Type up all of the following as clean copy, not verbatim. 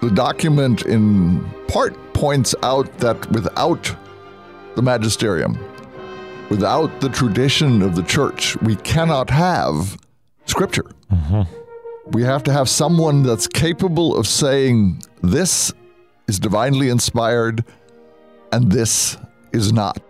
the document in part points out that without the magisterium, without the tradition of the church, we cannot have Scripture. We have to have someone that's capable of saying this is divinely inspired and this is not.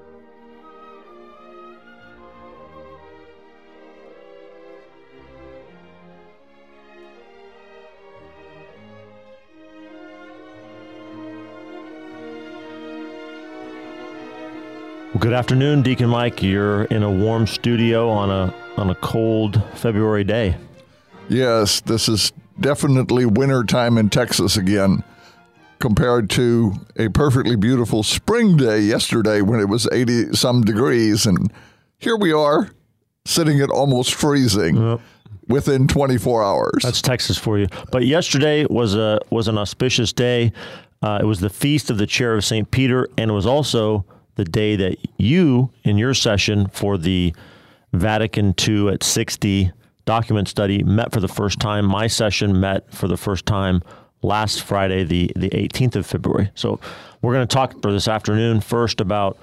Well, good afternoon, Deacon Mike. You're in a warm studio on a cold February day. Yes, this is definitely winter time in Texas again, compared to a perfectly beautiful spring day yesterday when it was 80-some degrees. And here we are, sitting at almost freezing within 24 hours. That's Texas for you. But yesterday was an auspicious day. It was the Feast of the Chair of St. Peter, and it was also the day that you, in your session for the Vatican II at 60 document study, met for the first time. My session met for the first time last Friday, the 18th of February. So we're going to talk for this afternoon first about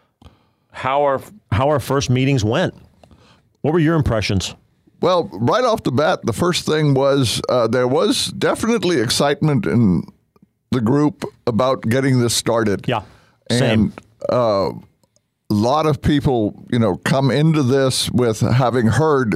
how our first meetings went. What were your impressions? Well, right off the bat, the first thing was there was definitely excitement in the group about getting this started. Yeah, same. And a lot of people, come into this with having heard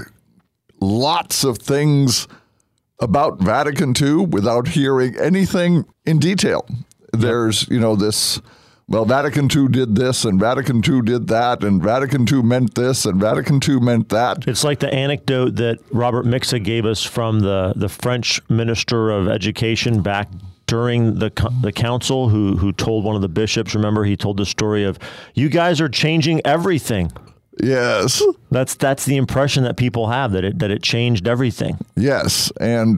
lots of things about Vatican II without hearing anything in detail. There's, this, well, Vatican II did this and Vatican II did that and Vatican II meant this and Vatican II meant that. It's like the anecdote that Robert Mixa gave us from the French Minister of Education back during the council who told one of the bishops, remember, he told the story of, you guys are changing everything. Yes. That's the impression that people have, that it changed everything. Yes. And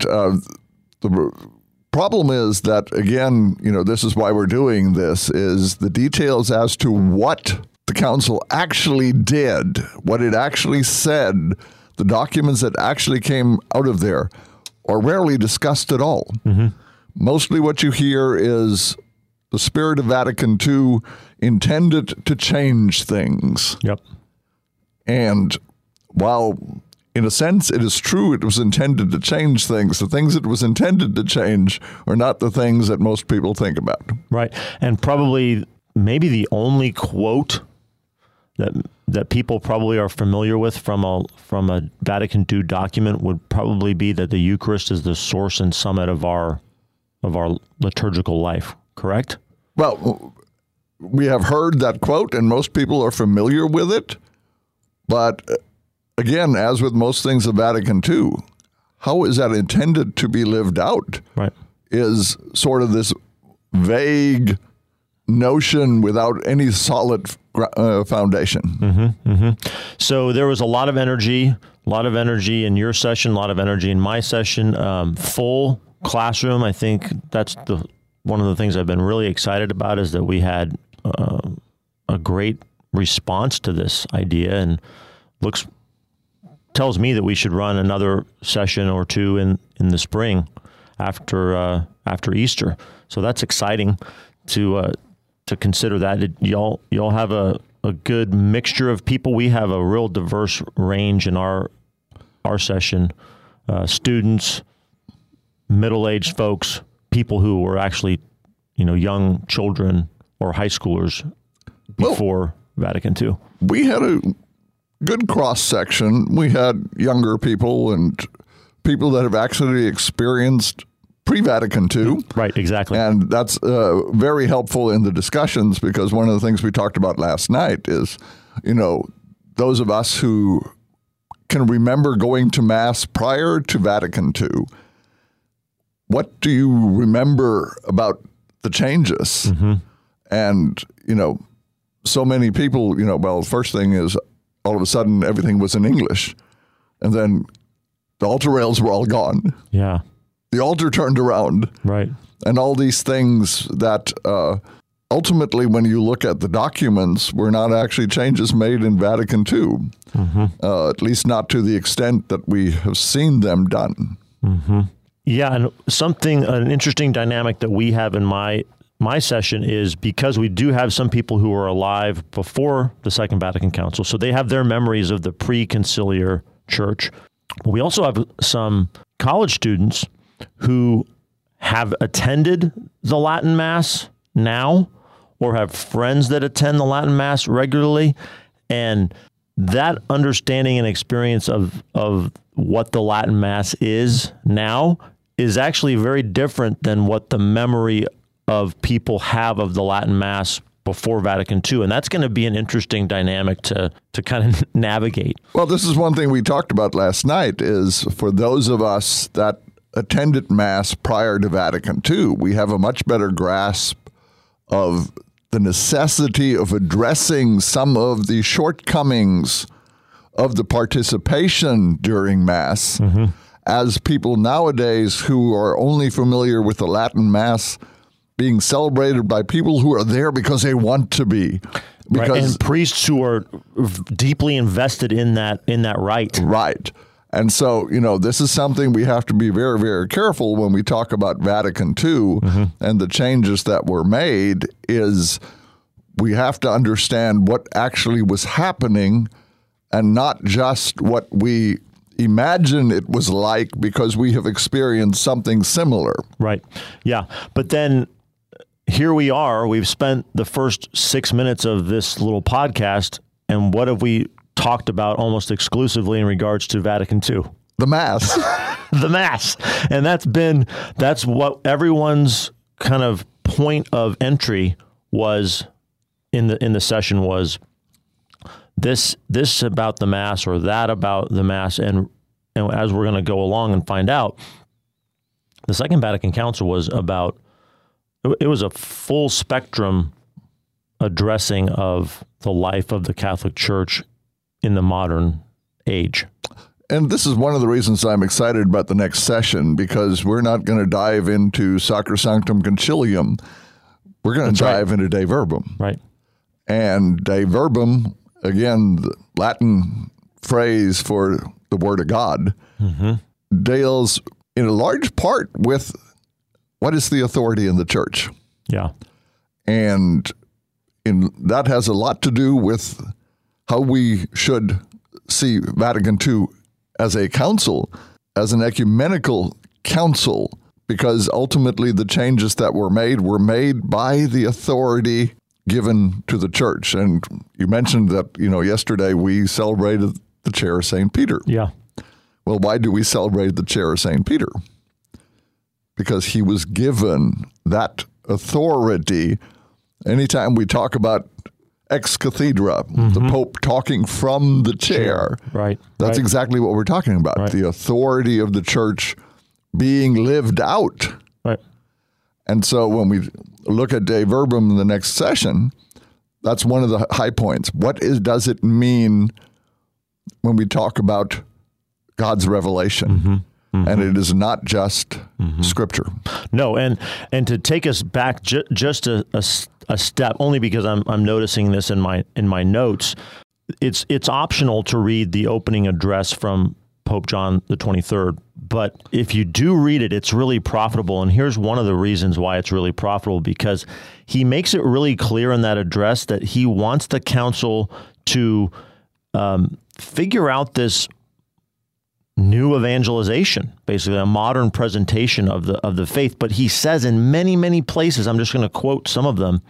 the problem is that, again, this is why we're doing this, is the details as to what the council actually did, what it actually said, the documents that actually came out of there are rarely discussed at all. Mm-hmm. Mostly what you hear is the spirit of Vatican II intended to change things. Yep. And while, in a sense, it is true it was intended to change things, the things it was intended to change are not the things that most people think about. Right. And probably maybe the only quote that people probably are familiar with from a Vatican II document would probably be that the Eucharist is the source and summit of our liturgical life, correct? Well, we have heard that quote, and most people are familiar with it. But again, as with most things of Vatican II, how is that intended to be lived out? Right. Is sort of this vague notion without any solid foundation. Mm-hmm, mm-hmm. So there was a lot of energy in your session, a lot of energy in my session, full classroom. I think that's one of the things I've been really excited about, is that we had a great response to this idea, and tells me that we should run another session or two in the spring after Easter. So that's exciting to consider that. Y'all have a good mixture of people. We have a real diverse range in our session, students, middle-aged folks, people who were actually, young children or high schoolers before Vatican II. We had a good cross-section. We had younger people and people that have actually experienced pre-Vatican II. Right, exactly. And that's very helpful in the discussions, because one of the things we talked about last night is, those of us who can remember going to Mass prior to Vatican II, what do you remember about the changes? Mm-hmm. And, so many people, well, the first thing is all of a sudden everything was in English. And then the altar rails were all gone. Yeah. The altar turned around. Right. And all these things that ultimately, when you look at the documents, were not actually changes made in Vatican II, mm-hmm. At least not to the extent that we have seen them done. Mm-hmm. Yeah, and an interesting dynamic that we have in my session is because we do have some people who are alive before the Second Vatican Council, so they have their memories of the pre-conciliar church. We also have some college students who have attended the Latin Mass now or have friends that attend the Latin Mass regularly, and that understanding and experience of what the Latin Mass is now is actually very different than what the memory of people have of the Latin Mass before Vatican II. And that's going to be an interesting dynamic to kind of navigate. Well, this is one thing we talked about last night is for those of us that attended Mass prior to Vatican II, we have a much better grasp of the necessity of addressing some of the shortcomings of the participation during Mass. Mm-hmm. As people nowadays who are only familiar with the Latin Mass being celebrated by people who are there because they want to be. Right. And priests who are deeply invested in that rite. Right. And so, this is something we have to be very, very careful when we talk about Vatican II and the changes that were made is we have to understand what actually was happening and not just what we imagine it was like because we have experienced something similar. Right. Yeah. But then here we are. We've spent the first 6 minutes of this little podcast, and what have we talked about almost exclusively in regards to Vatican II? The Mass. The Mass. And that's what everyone's kind of point of entry was in the session was this about the Mass or that about the Mass. And as we're going to go along and find out, the Second Vatican Council was about, it was a full spectrum addressing of the life of the Catholic Church in the modern age. And this is one of the reasons I'm excited about the next session, because we're not going to dive into Sacrosanctum Concilium. We're going to dive into De Verbum. Right. And De Verbum, again, the Latin phrase for the Word of God, deals in a large part with what is the authority in the church. Yeah. And that has a lot to do with how we should see Vatican II as a council, as an ecumenical council, because ultimately the changes that were made by the authority given to the church. And you mentioned that, yesterday we celebrated the Chair of St. Peter. Yeah. Well, why do we celebrate the Chair of St. Peter? Because he was given that authority. Anytime we talk about ex cathedra, the Pope talking from the chair, right? That's exactly what we're talking about. Right. The authority of the church being lived out. Right. And so when we look at De Verbum in the next session, that's one of the high points. What does it mean when we talk about God's revelation? And it is not just Scripture. No, and to take us back just a step, only because I'm noticing this in my notes. It's optional to read the opening address from Pope John the 23rd, but if you do read it, it's really profitable. And here's one of the reasons why it's really profitable, because he makes it really clear in that address that he wants the council to figure out this new evangelization, basically a modern presentation of the faith. But he says in many, many places, I'm just going to quote some of them,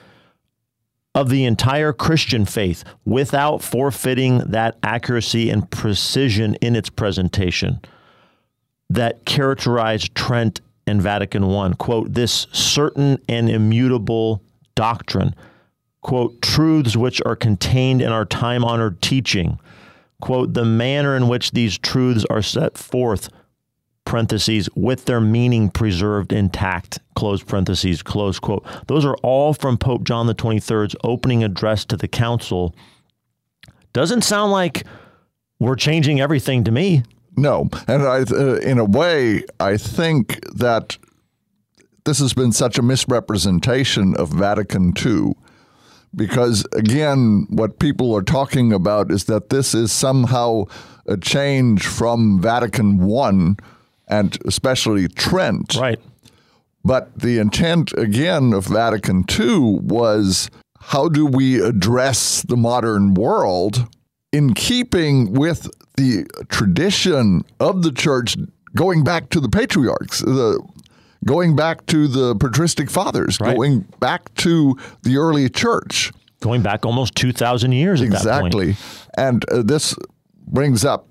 of the entire Christian faith without forfeiting that accuracy and precision in its presentation that characterized Trent and Vatican I. Quote, this certain and immutable doctrine, quote, truths which are contained in our time-honored teaching, quote, the manner in which these truths are set forth, parentheses, with their meaning preserved intact, close parentheses, close quote. Those are all from Pope John the 23rd's opening address to the council. Doesn't sound like we're changing everything to me. No. And in a way, I think that this has been such a misrepresentation of Vatican II. Because, again, what people are talking about is that this is somehow a change from Vatican I and especially Trent. Right. But the intent, again, of Vatican II was, how do we address the modern world in keeping with the tradition of the church going back to the patriarchs, going back to the patristic fathers, right. going back to the early church. Going back almost 2,000 years at that point. Exactly. And this brings up,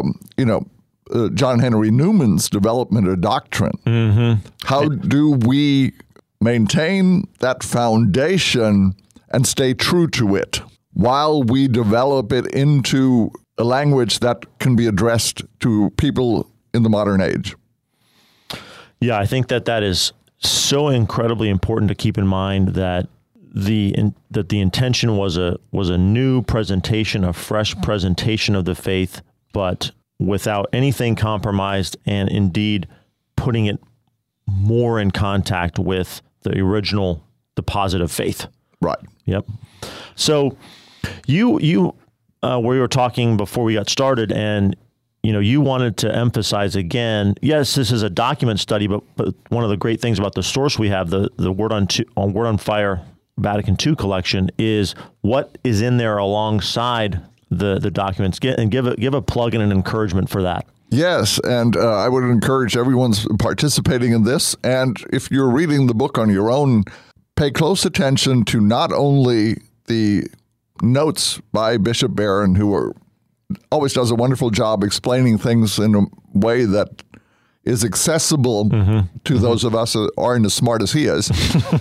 John Henry Newman's development of doctrine. Mm-hmm. How do we maintain that foundation and stay true to it while we develop it into a language that can be addressed to people in the modern age? Yeah, I think that is so incredibly important to keep in mind, that the intention was a new presentation, a fresh presentation of the faith, but without anything compromised, and indeed putting it more in contact with the original deposit of faith. Right. Yep. So you we were talking before we got started, and you wanted to emphasize again, yes, this is a document study, but one of the great things about the source we have, the Word on Fire Vatican II collection, is what is in there alongside the documents. Give a plug and an encouragement for that. Yes, and I would encourage everyone's participating in this. And if you're reading the book on your own, pay close attention to not only the notes by Bishop Barron, who always does a wonderful job explaining things in a way that is accessible to those of us that aren't as smart as he is.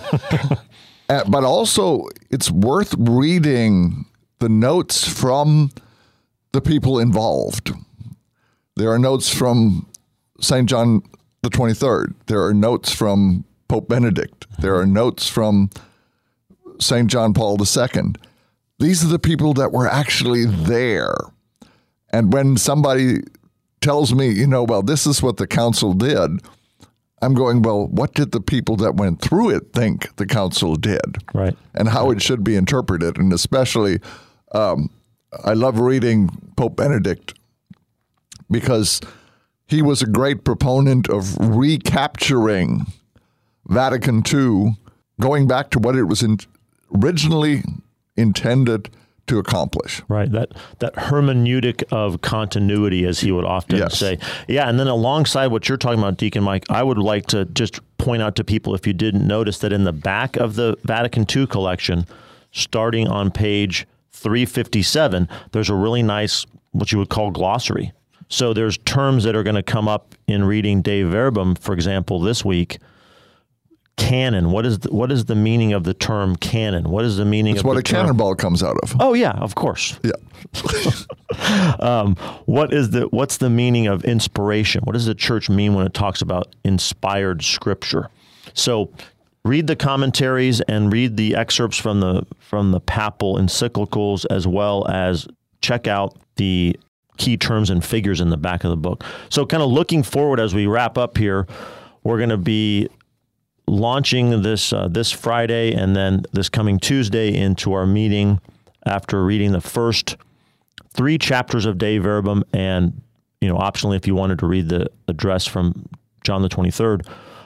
But also, it's worth reading the notes from the people involved. There are notes from St. John the 23rd. There are notes from Pope Benedict. There are notes from St. John Paul II. These are the people that were actually there. And when somebody tells me, well, this is what the council did, I'm going, well, what did the people that went through it think the council did? Right. And how it should be interpreted. And especially, I love reading Pope Benedict, because he was a great proponent of recapturing Vatican II, going back to what it was originally intended to accomplish. Right. That hermeneutic of continuity, as he would often say. Yeah. And then alongside what you're talking about, Deacon Mike, I would like to just point out to people, if you didn't notice, that in the back of the Vatican II collection, starting on page 357, there's a really nice, what you would call, glossary. So there's terms that are going to come up in reading Dei Verbum, for example, this week. Canon. What is the meaning of the term canon? What is the meaning of the term? It's what a cannonball comes out of. Oh yeah, of course. Yeah. What's the meaning of inspiration? What does the church mean when it talks about inspired scripture? So read the commentaries and read the excerpts from the papal encyclicals, as well as check out the key terms and figures in the back of the book. So kind of looking forward as we wrap up here, we're going to be launching this Friday and then this coming Tuesday into our meeting after reading the first 3 chapters of Dei Verbum, and optionally, if you wanted to read the address from John the 23rd.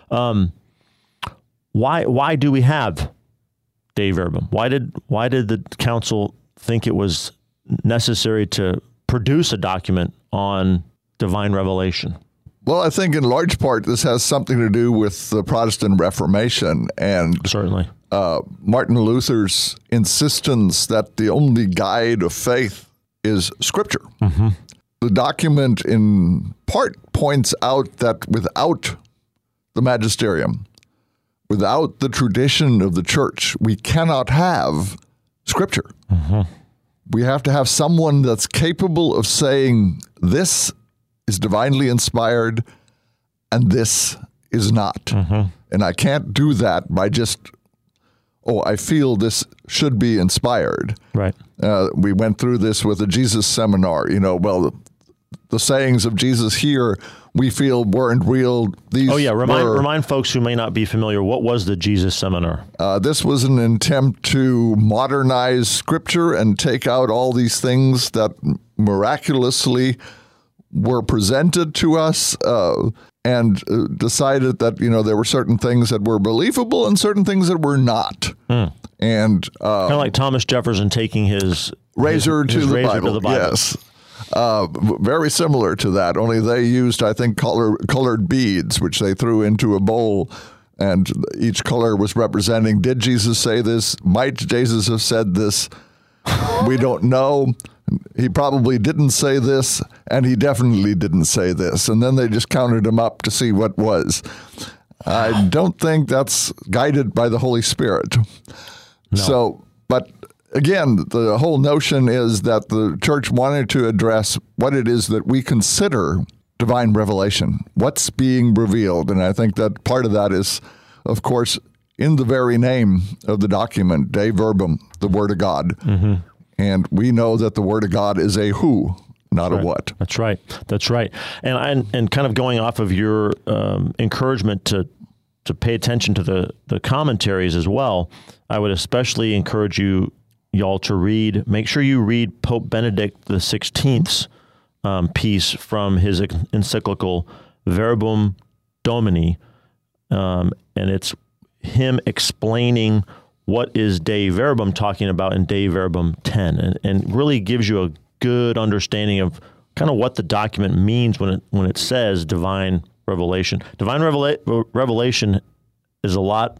Why do we have Dei Verbum? Why did the council think it was necessary to produce a document on divine revelation? Well, I think in large part this has something to do with the Protestant Reformation and certainly Martin Luther's insistence that the only guide of faith is Scripture. Mm-hmm. The document in part points out that without the magisterium, without the tradition of the church, we cannot have Scripture. Mm-hmm. We have to have someone that's capable of saying this is divinely inspired and this is not. Mm-hmm. And I can't do that by just, I feel this should be inspired. Right. We went through this with a Jesus seminar. The sayings of Jesus here we feel weren't real. These remind folks who may not be familiar, what was the Jesus seminar? This was an attempt to modernize Scripture and take out all these things that miraculously were presented to us and decided that, there were certain things that were believable and certain things that were not. And kind of like Thomas Jefferson taking his razor to the razor Bible. To the Bible. Yes. Very similar to that, only they used, I think, colored beads, which they threw into a bowl, and each color was representing, did Jesus say this? Might Jesus have said this? We don't know. He probably didn't say this, and he definitely didn't say this. And then they just counted them up to see what was. I don't think that's guided by the Holy Spirit. No. So, but again, the whole notion is that the church wanted to address what it is that we consider divine revelation, what's being revealed. And I think that part of that is, of course, in the very name of the document, Dei Verbum, the Word of God. Mm-hmm. And we know that the Word of God is a who, not a what. That's right. That's right. And kind of going off of your encouragement to pay attention to the commentaries as well, I would especially encourage y'all to make sure you read Pope Benedict XVI's piece from his encyclical Verbum Domini, and it's him explaining what is Dei Verbum talking about in Dei Verbum 10, and really gives you a good understanding of kind of what the document means when it says divine revelation. Divine revelation is a lot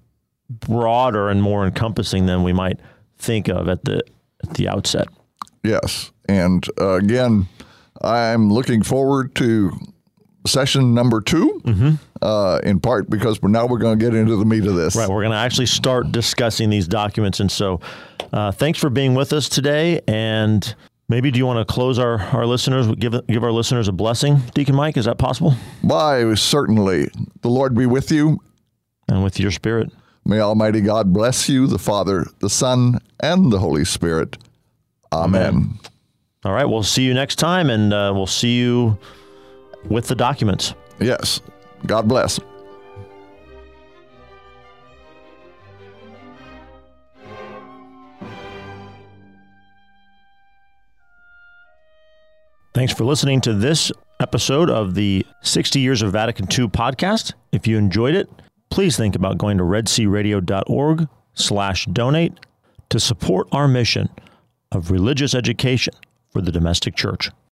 broader and more encompassing than we might think of at the outset. Yes, and again, I'm looking forward to session number 2, in part because we're going to get into the meat of this. Right, we're going to actually start discussing these documents. And so thanks for being with us today. And maybe do you want to close our listeners, give our listeners a blessing, Deacon Mike? Is that possible? Why, certainly. The Lord be with you. And with your spirit. May Almighty God bless you, the Father, the Son, and the Holy Spirit. Amen. All right, we'll see you next time, and we'll see you with the documents. Yes. God bless. Thanks for listening to this episode of the 60 Years of Vatican II podcast. If you enjoyed it, please think about going to redsearadio.org/donate to support our mission of religious education for the domestic church.